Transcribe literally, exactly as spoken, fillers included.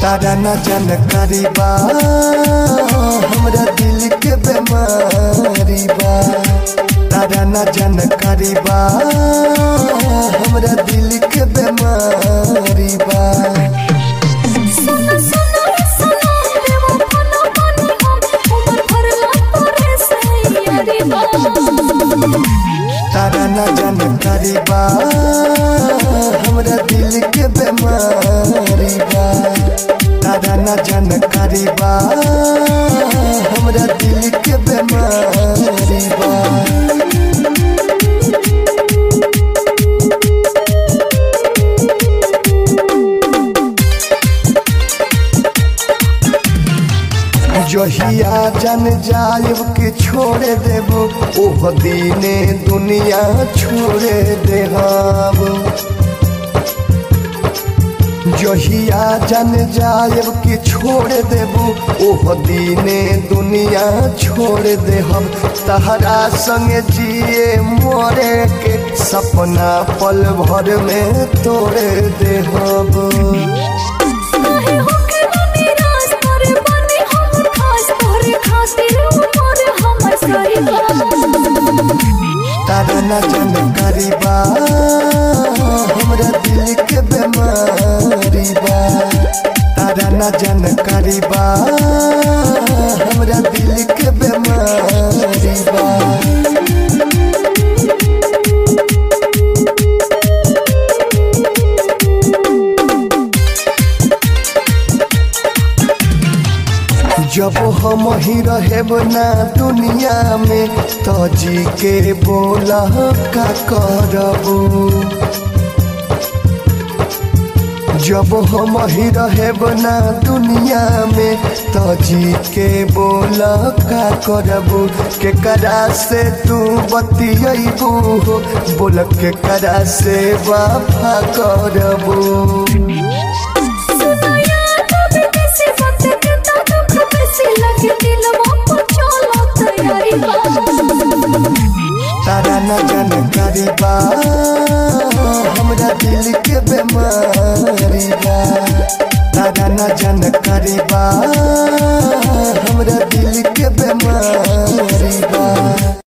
तारा न जानकारी बा हमरा दिल के बीमारी बा। तारा न जानकारी बा हमरा दिल के बीमारी बा। तारा न जानकारी बा हमरा दिल के बीमारी बा। तारा न जानकारी बा हमरा दिल के बीमारी बा। जहिया जन जायब के छोड़ देबो ओह दीने दुनिया छोड़ देहब। जहिया जन जायब के छोड़ देबो ओह दीने दुनिया छोड़ देहब। तहरा संग जिए मोरे के सपना पल भर में तोड़ देहब। तारा न जानकारी बा हमरा दिल के बीमारी बा। तारा न जानकारी बा हमरा दिल के बीमारी बा। जब हम ही रहेब ना दुनिया में तो जी के बोला का करबू। जब हम ही रहेब ना दुनिया में तो जी के बोला का करबू। के करा से तू बतियबू बोल के करा से वफा करबू। तारा न जानकारी बा हमरा दिल के बीमारी बा। तारा न जानकारी बा हमरा दिल के बीमारी बा।